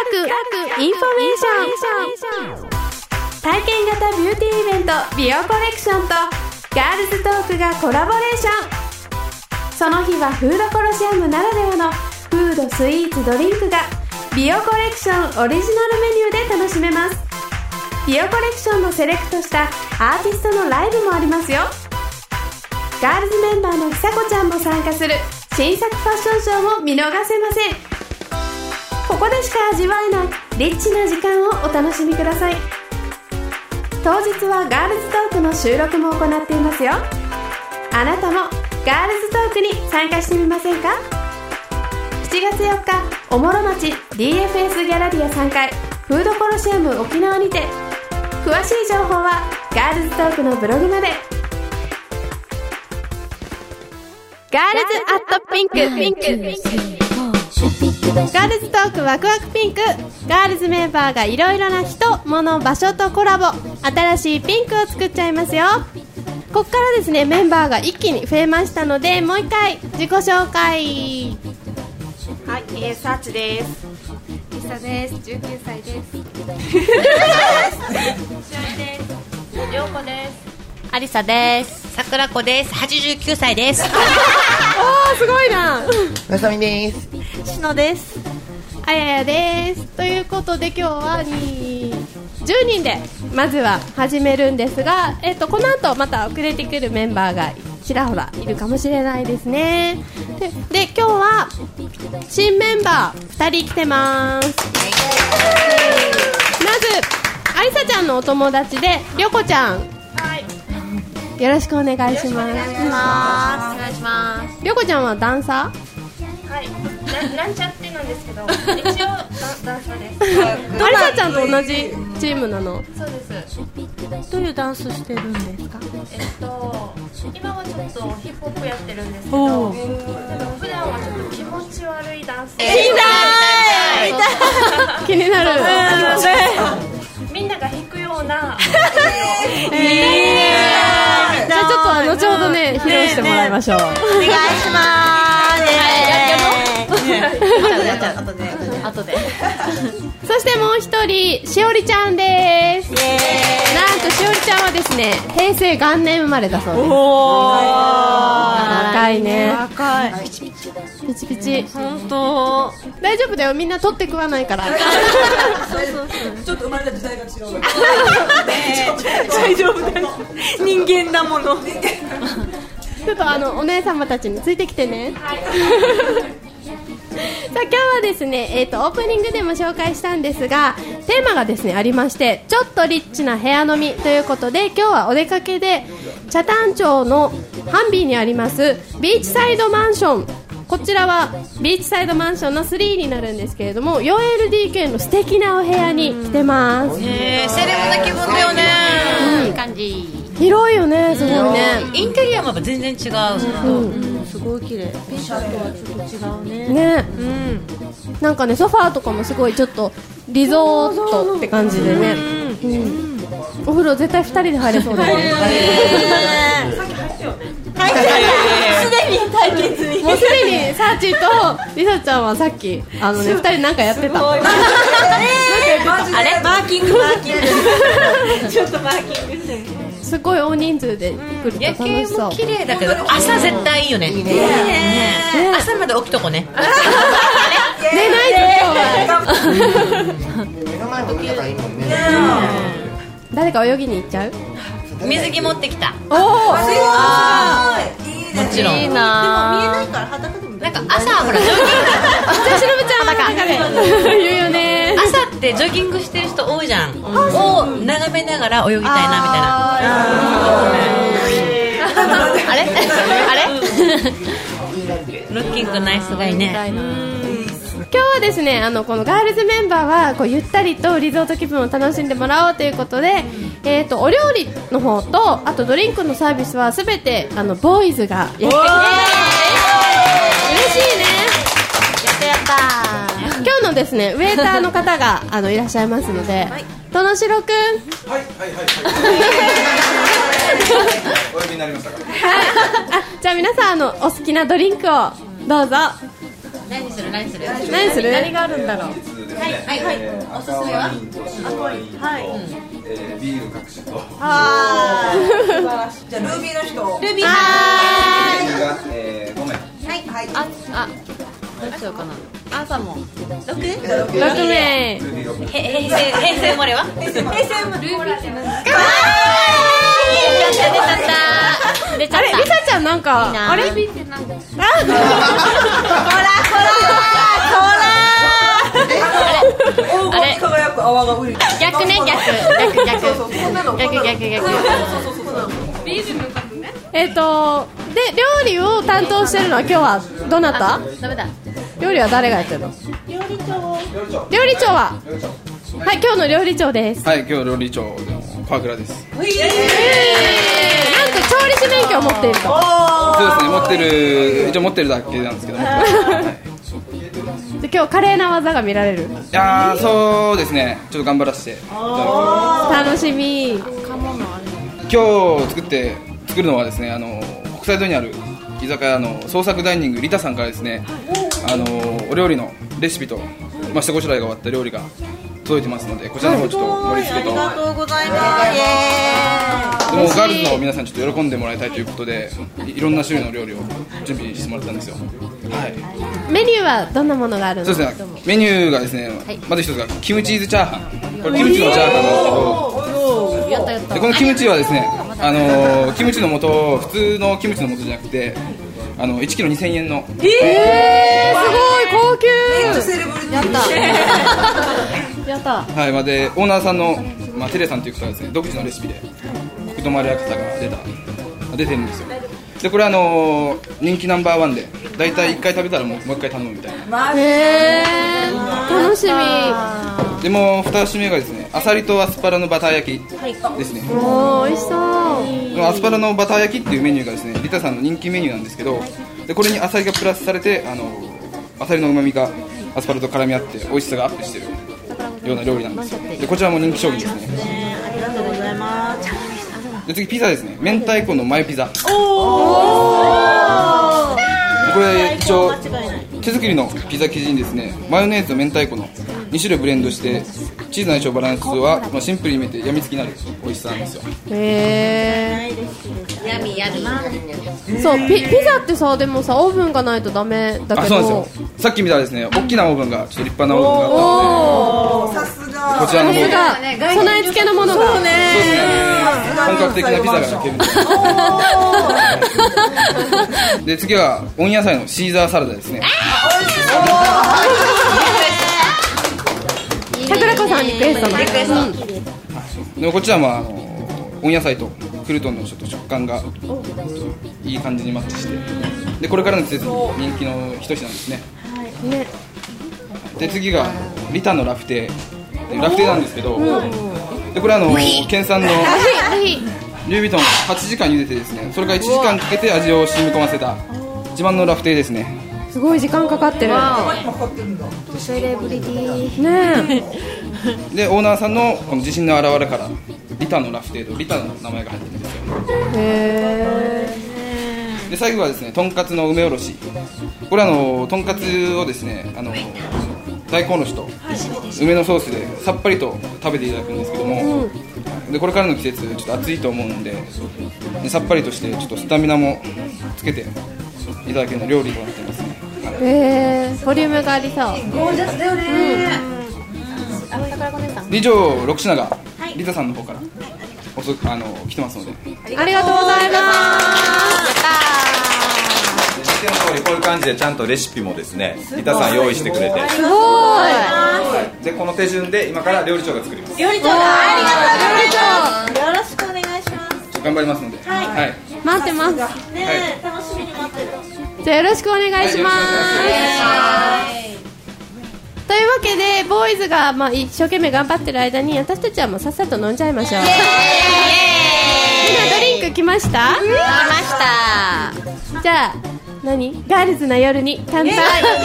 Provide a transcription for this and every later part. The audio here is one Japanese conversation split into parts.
インフォメーション。体験型ビューティーイベント美容コレクションとガールズトークがコラボレーション。その日はフードコロシアムならではのフード、スイーツ、ドリンクが美容コレクションオリジナルメニューで楽しめます。美容コレクションのセレクトしたアーティストのライブもありますよ。ガールズメンバーのひさこちゃんも参加する新作ファッションショーも見逃せません。ここでしか味わえないリッチな時間をお楽しみください。当日はガールズトークの収録も行っていますよ。あなたもガールズトークに参加してみませんか。7月4日おもろ町 DFS ギャラリア3階フードコロシアム沖縄にて。詳しい情報はガールズトークのブログまで。ガールズアットピンク。ガールズトークワクワクピンク。ガールズメンバーがいろいろな人、物、場所とコラボ。新しいピンクを作っちゃいますよ。こっからですね、メンバーが一気に増えましたので、もう一回自己紹介。 はい、サーチです。リサです。19歳です。しおりです。りょうこです。 ありさです。さくらこです。89歳です。 おー、すごいな。 まさみです。 しのです。 あややです。ということで今日は10人でまずは始めるんですが、この後また遅れてくるメンバーがちらほらいるかもしれないですね。で今日は新メンバー2人来てます。まずありさちゃんのお友達でりょこちゃん、よろしくお願いします。りょこちゃんはダンサー？ はい、なんちゃってなんですけど、一応ダンサーです。 ありさちゃんと同じチームなの？ そうです。 どういうダンスしてるんですか？ 今はちょっとヒップホップやってるんですけど、普段はちょっと気持ち悪いダンス。 気になる。 みんなが弾くような。 じゃあちょっと後ほどね披露してもらいましょう。お願いします。後で。そしてもう一人しおりちゃんです。なんとしおりちゃんはですね平成元年生まれだそうです。若いね。若い。ピチピチ。本当。大丈夫だよ、みんな取って食わないから。 ちょっと生まれた時代が違う。 大丈夫だよ。人間だもの。 ちょっとお姉様たちについてきてね。さあ今日はですね、オープニングでも紹介したんですが、テーマがですねありまして、ちょっとリッチな部屋飲みということで、今日はお出かけで北谷町のハンビーにありますビーチサイドマンション、こちらはビーチサイドマンションの3になるんですけれども、 4LDK の素敵なお部屋に来てます。 セレブな気分だよね。いい感じ。 広いよね、すごいね。 インテリアも全然違う。すごい綺麗。ペシャとはちょっと違うね。 ね、なんかねソファーとかもすごいちょっとリゾートって感じでね。お風呂絶対2人で入れそうだよね。 すでに対決に。 もうすでにサーチとリサちゃんはさっき2人なんかやってた。 あれマーキングちょっとマーキングしてる。 すごい大人数で来ると楽しそう。 夜景も綺麗だけど朝絶対いいよね。朝まで起きとこね。 寝ないと今日は。 目の前も見たからいいもんね。 誰か泳ぎに行っちゃう？ 水着持ってきた。 おお、 もちろん。いいな。でも見えないから裸でも。なんか朝ほらジョギング。 じゃあしのぶちゃん裸で言うよね。 朝ってジョギングしてる人多いじゃん。を眺めながら泳ぎたいなみたいな。あれ？ルッキングナイスガイね。 今日はですねこのガールズメンバーはこうゆったりとリゾート気分を楽しんでもらおうということで、お料理の方とあとドリンクのサービスはすべてボーイズがやってきて、嬉しいね。やった。今日のですねウェイターの方がいらっしゃいますので、とのしろくん。 はいお呼びになりましたか。 じゃあ皆さんお好きなドリンクをどうぞ。 何する何があるんだろう。 赤ワインと白ワインとビール各種と。 じゃあルービーの人。 ルビーはが5名。 どっちようかな。朝も6名。 6名。 ルービー6名。 平成生まれは？平成生まれ。ルービーって何？出ちゃった。 あれリサちゃんなんかあれ？ ルービーって何？ ほらあれ輝く泡が浮いて。 逆ね逆。 で料理を担当してるのは今日はどなた？ ダメだ。 料理は誰がやってるの？料理長ははい今日の料理長です。 はい、今日料理長の川倉です。 なんと調理師免許を持っていると。 そうですね、一応持ってるだけなんですけども。 で今日華麗な技が見られる。 いやー、そうですね、ちょっと頑張らせていただきま楽しみ。 す。今日作るのはですね、国際通りにある居酒屋の創作ダイニングリタさんからですね、お料理のレシピと、下ごしらえが終わった料理が届いてますので、こちらの方ちょっと盛り付けと、 ありがとうございます。 でもガールズの皆さんちょっと喜んでもらいたいということで、いろんな種類の料理を準備してもらったんですよ。はい。 メニューはどんなものがあるの？ そうですね。メニューがですね、まず一つがキムチーズチャーハン。これキムチのチャーハンなんですけど、 やったやった。 でこのキムチはですね、キムチの素を普通のキムチの素じゃなくて、1キロ2000円の。 すごい高級。 やった。 やった。 はい、でオーナーさんのテレさんという方がですね、独自のレシピでコクとまろやかさが出てるんですよ。でこれ人気ナンバー1で、だいたい1回食べたらもう1回頼むみたいな。 へー、楽しみ。 でも2品目がですね、アサリとアスパラのバター焼きですね。 おー、美味しそう。 このアスパラのバター焼きっていうメニューがですね、リタさんの人気メニューなんですけど、でこれにアサリがプラスされて、アサリの旨味がアスパラと絡み合って美味しさがアップしてるような料理なんですよ。でこちらも人気商品ですね。 ありがとうございます。 で次ピザですね、明太子のマヨピザ。これ一応手作りのピザ生地にですね、マヨネーズと明太子の2種類ブレンドして、チーズの相性バランスは、シンプルに見えてやみつきになる美味しさなんですよ。 へヤミヤミ。 ー。そう、ピザってさ、でもさ、オーブンがないとダメだけど。 そうなんですよ。さっき見たらですね、大きなオーブンが、ちょっと立派なオーブンがあったので、 さすが。 こちらの方で備え付けのものが。そうね。 本格的なピザが焼けるみたいな。で次は温野菜のシーザーサラダですね。 桜子さんリクエストの。 でこちらも温野菜とクルトンのちょっと食感がいい感じにマッチして、でこれからの季節に人気の一品ですね。で次がリタのラフテー。ラフテーなんですけど、でこれ県産のルイ・ヴィトン8時間茹でてですね、それから1時間かけて味を染み込ませた自慢のラフテーですね。 すごい時間かかってる。 セレブリティ。 ねえ。 でオーナーさんのこの自信の表れからリタのラフテーとリタの名前が入ってるんですよ。 へで最後はですね、とんかつの梅おろし。これとんかつをですね、大根おろしと梅のソースでさっぱりと食べていただくんですけども、でこれからの季節ちょっと暑いと思うんで、さっぱりとしてちょっとスタミナもつけていただけるような料理となってますね。 ボリュームがありそう。 ゴージャスだよね。 以上6品がリタさんの方から来てますので、 ありがとうございます。 見ての通りこういう感じでちゃんとレシピもですね、リタさん用意してくれて、 すごい。 でこの手順で今から料理長が作ります。 料理長ありがとう。よろしくお願いします。 頑張りますので、はい、 待ってます。 ねえ、楽しみに待ってる。 じゃあよろしくお願いします。というわけでボーイズが一生懸命頑張ってる間に、私たちはもうさっさと飲んじゃいましょう。みんなドリンク来ました？ 来ました。 じゃあガールズな夜に乾杯。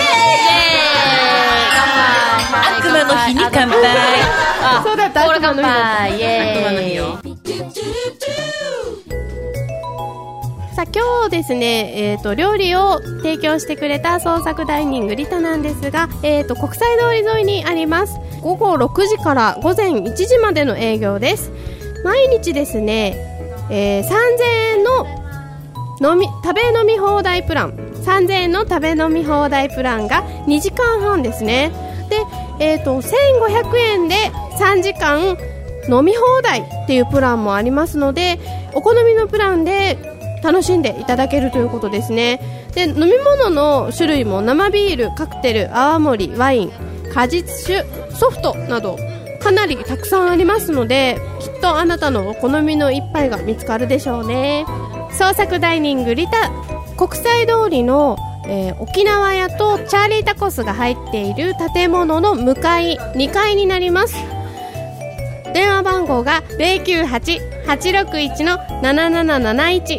悪魔の日に乾杯。 そうだった、悪魔の日だった。 イエーイ。 さあ今日ですね、料理を提供してくれた創作ダイニングリタなんですが、国際通り沿いにあります。午後6時から午前1時までの営業です。毎日ですね、3000円の食べ飲み放題プラン、3000円の食べ飲み放題プランが2時間半ですね。で、1500円で3時間飲み放題っていうプランもありますので、お好みのプランで楽しんでいただけるということですね。で、飲み物の種類も生ビール、カクテル、泡盛、ワイン、果実酒、ソフトなどかなりたくさんありますので、きっとあなたのお好みの一杯が見つかるでしょうね。創作ダイニングリタ国際通りの、沖縄屋とチャーリータコスが入っている建物の向かい2階になります。電話番号が 098-861-7771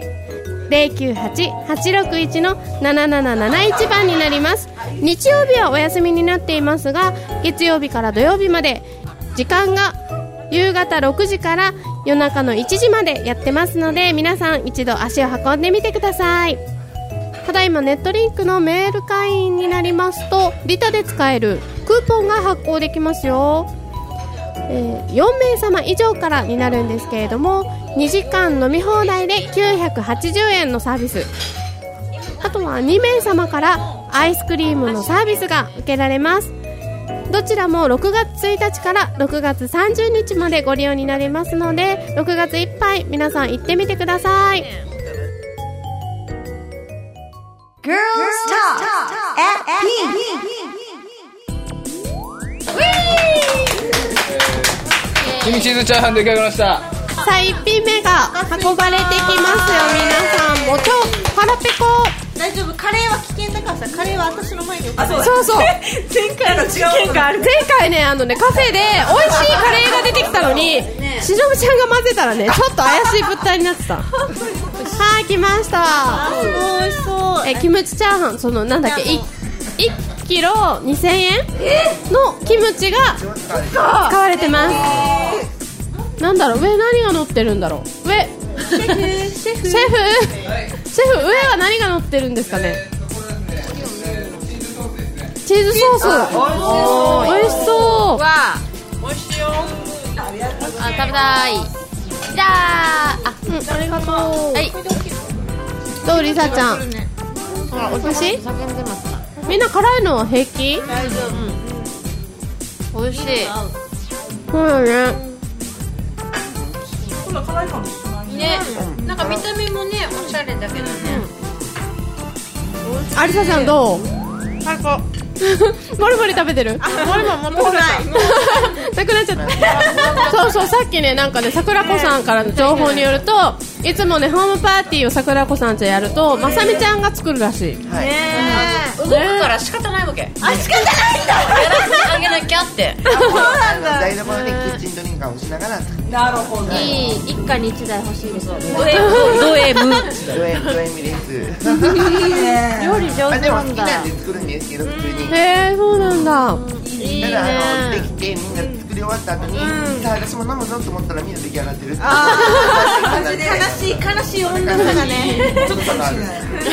098-861-7771 番になります。日曜日はお休みになっていますが、月曜日から土曜日まで時間が夕方6時から夜中の1時までやってますので、皆さん一度足を運んでみてください。ただいまネットリンクのメール会員になりますと、リタで使えるクーポンが発行できますよ。4名様以上からになるんですけれども、2時間飲み放題で980円のサービス、あとは2名様からアイスクリームのサービスが受けられます。どちらも6月1日から6月30日までご利用になりますので、6月いっぱい皆さん行ってみてください。 Girls Talk at P。 キムチーズチャーハン出来上がりました。 さあ1品目が運ばれてきますよ。皆さんも超腹ペコ。 大丈夫、カレーは危険だからさ、カレーは私の前に置かない。 そうそう前回の事件がある。 前回ね、カフェで美味しいカレーが出てきたのに、しのぶちゃんが混ぜたらね、ちょっと怪しい物体になってた。はい、来ました。 すごい美味しそう。 キムチチャーハン、そのなんだっけ、1キロ2000円のキムチが使われてます。なんだろう、上何が乗ってるんだろう。上シェフ上は何が乗ってるんですかね。チーズソース。美味しそう。 わあ、美味しいよ。あ、食べたい。じゃあ、 ありがとう。 はい。 どう、リサちゃん。おいしい？ 叫んでますか。 みんな辛いのは平気？ 大丈夫。 美味しい。 そうだね。 ね、なんか見た目もね、おしゃれだけどね。 ありさちゃんどう？最高。モリモリ食べてる？モリモリ持ってくれた。なくなっちゃった。そうそう、さっきね、なんかね、桜子さんからの情報によると、いつもね、ホームパーティーを桜子さんとやると、まさみちゃんが作るらしい。 動くから仕方ないわけ。 あ、仕方ないんだ。 あげなきゃって。 そうなんだ。 台所でキッチンドリンカーをしながらなるほど。 いい、一家に一台欲しいです。ド M。 ド M です。 料理上あ、でも好き手なんだ。 なんで作るんですけど、普通に。 そうなんだ。 いいただでね。 きてみんな作り終わった後に、さあ私も飲むぞと思ったらみんな出来上がってる。 悲しい女の子がね。 ちょっと差がある。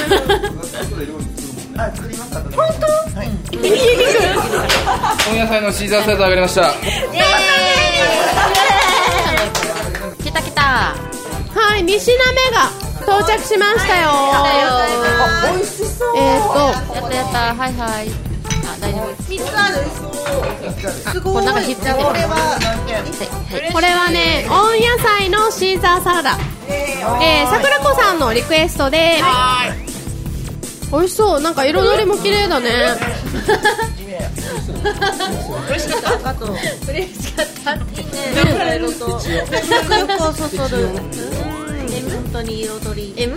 あ、作ります。本当？はい。 温野菜のシーザーサラダ上がりました。 来た来た。 はい、2品目が到着しましたよ。 美味しそう。 やったやった、はいはい。あ、大丈夫。 3つある。すごい。 これなんかひっついてる。 これはこれはね、温野菜のシーザーサラダ。桜子さんのリクエストで。美味しそう。なんか彩りも綺麗だね。 嬉しかった。あと嬉しかったって。 色と食欲をそそる。本当に彩り。 M って。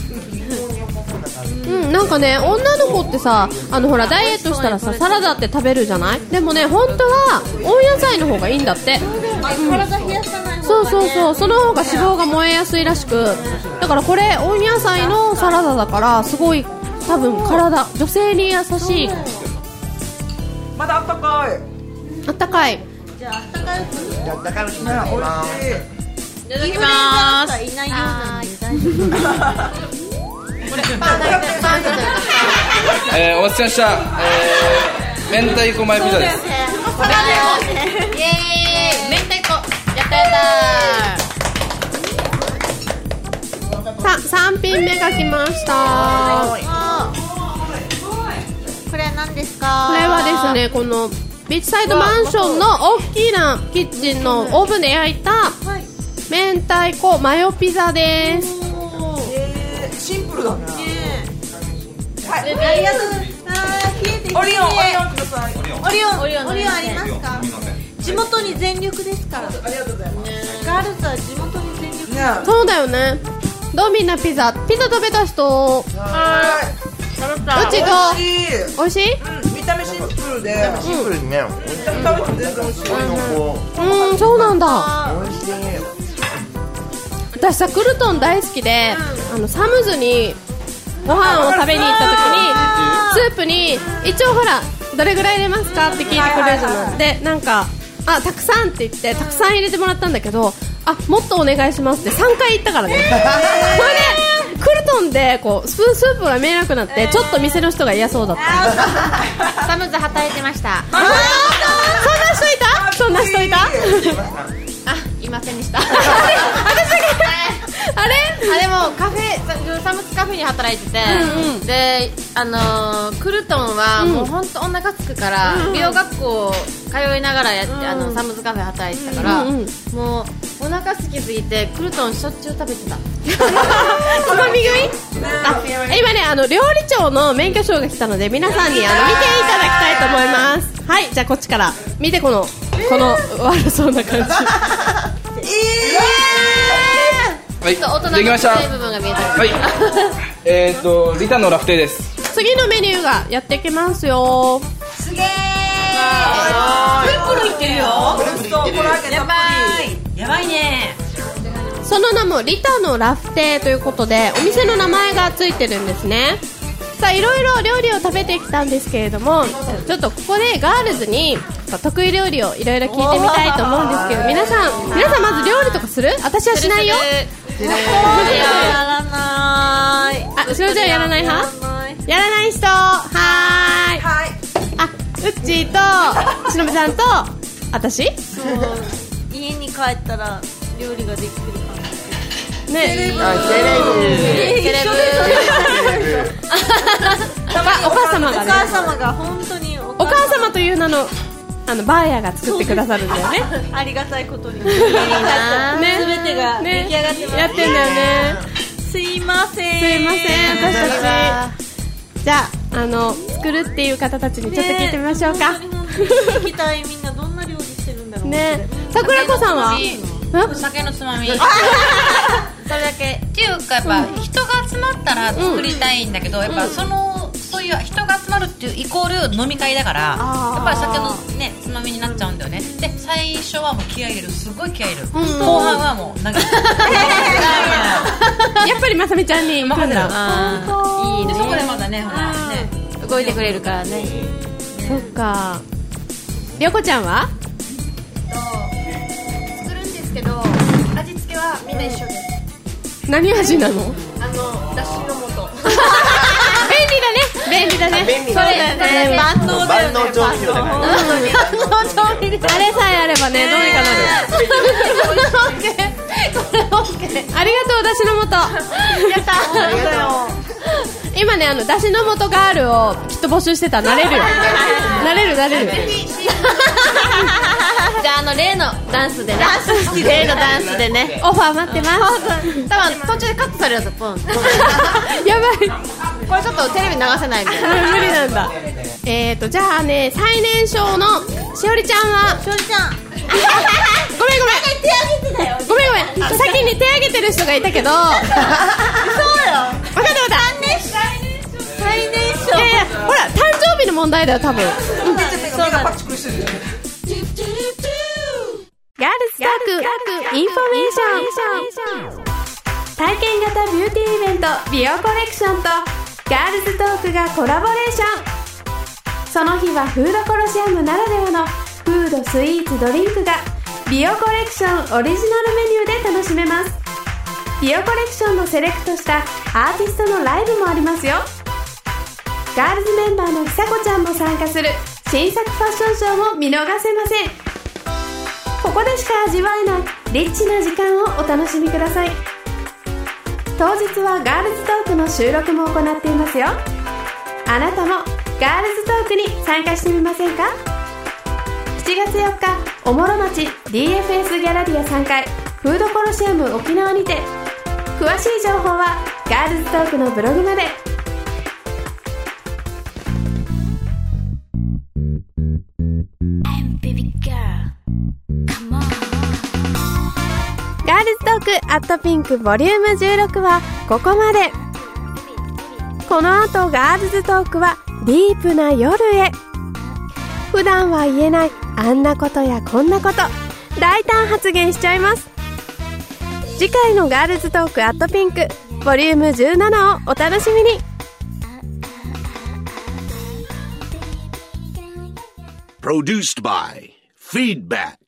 なんかね、女の子ってさ、ほらダイエットしたらさ、サラダって食べるじゃない？でもね、本当は温野菜の方がいいんだって。 体冷やさない方がね。 そう、その方が脂肪が燃えやすいらしく、だからこれ温野菜のサラダだからすごい多分体、女性に優しい。 まだあったかい。 あったかい。 じゃああったかい。 だからいただきます。 いただきます。 いないようなのに大丈夫これお待たせしました、明太子マヨピザです。 イエーイ明太子やったやったさあ3品目が来ました。 これは何ですか？ これはですね、このビーチサイドマンションの大きなキッチンのオーブンで焼いた明太子マヨピザです。 シンプルだね。 はい、ありがとうございます。 オリオンください。 オリオンありますか？地元に全力ですから。ありがとうございます。ガールズは地元に全力。 そうだよね。どうみんなピザ食べた人？うちどう？美味しい？ 見た目シンプルでシンプルにね。食べて全然美味しい。 そうなんだ。 美味しい。 私さクルトン大好きで、サムズにご飯を食べに行った時にスープに一応ほらどれぐらい入れますかって聞いてくれるじゃない。でなんかたくさんって言ってたくさん入れてもらったんだけど、もっとお願いしますって3回言ったからね。それでクルトンでこうスープが見えなくなってちょっと店の人が嫌そうだった。 サムズ働いてました。 そんな人いた？ いませんでした。 あれでもサムズカフェに働いてて、でクルトンはもう本当お腹つくから、美容学校通いながらやってサムズカフェ働いてたから、もうお腹空きすぎてクルトンしょっちゅう食べてた。 つまみ食い？今ね料理長の免許証が来たので皆さんに見ていただきたいと思います。はい、じゃあこっちから見てこの悪そうな感じ。 はい、できました。はい、リタのラフテーです。 次のメニューがやってきますよ。 すげー。 プルプルいってるよ。やばいね。 その名もリタのラフテーということでお店の名前がついてるんですね。さあいろいろ料理を食べてきたんですけれども、ちょっとここでガールズに得意料理をいろいろ聞いてみたいと思うんですけど、皆さんまず料理とかする？私はしないよ。 やらない。 しのちゃんやらない派？やらない人。はーい。うっちーとしのぶちゃんと私？ 家に帰ったら料理ができてる感じ。 ね。 セレブ。 お母様がね。 お母様が本当にお母様という名のバーヤが作ってくださるんだよね。 ありがたいことに。 ね。 全てが出来上がってます。 やってんだよね。 すいません。 私たち。じゃあ作るっていう方たちにちょっと聞いてみましょうか。 聞きたい。みんなどんな料理してるんだろうね。桜子さんは？ 酒のつまみ。それだけっていうかやっぱ人が集まったら作りたいんだけど、やっぱそういう人が集まるっていうイコール飲み会だから、やっぱり酒のねつまみになっちゃうんだよね。で最初はもう気合い入れる、すごい気合い入れる。後半はもうなんかやっぱりまさみちゃんに任せた。 いいね。そこでまだね動いてくれるからね。 そっか。りょこちゃんは？ 作るんですけど味付けはみんな一緒です。 何味なの？ だしの素。 便利だね。 それ万能だよね。 調味料だから。 あれさえあればね、どうにかなる。ありがとう、だしの素。やった。今ね、だしの素ガールをきっと募集してた。なれるよ。なれる。 じゃあ例のダンスでね。例のダンスでね。 オファー待ってます。 多分途中でカットされるやつ。ポン。 やばい。 これちょっとテレビ流せないみたいな。 無理なんだ。じゃあね、最年少のしおりちゃんは。 しおりちゃん。 ごめん。ごめん。先に手挙げてる人がいたけど。そうよ。分かった。 最年少。 いやほら誕生日の問題だよ多分。 そうだ。パチクリしてる。 ガールズトークインフォメーション。体験型ビューティーイベント美容コレクションとガールズトークがコラボレーション。その日はフードコロシアムならではのフード、スイーツ、ドリンクが美容コレクションオリジナルメニューで楽しめます。 ビオコレクションのセレクトしたアーティストのライブもありますよ。ガールズメンバーのひさこちゃんも参加する新作ファッションショーも見逃せません。ここでしか味わえないリッチな時間をお楽しみください。当日はガールズトークの収録も行っていますよ。あなたもガールズトークに参加してみませんか。7月4日おもろ町 DFS ギャラリア3階フードコロシアム沖縄にて。詳しい情報はガールズトークのブログまで。ガールズトークアットピンクボリューム16はここまで。この後ガールズトークはディープな夜へ。普段は言えないあんなことやこんなこと大胆発言しちゃいます。次回のガールズトークアットピンクボリューム17をお楽しみに。 Produced by Feedback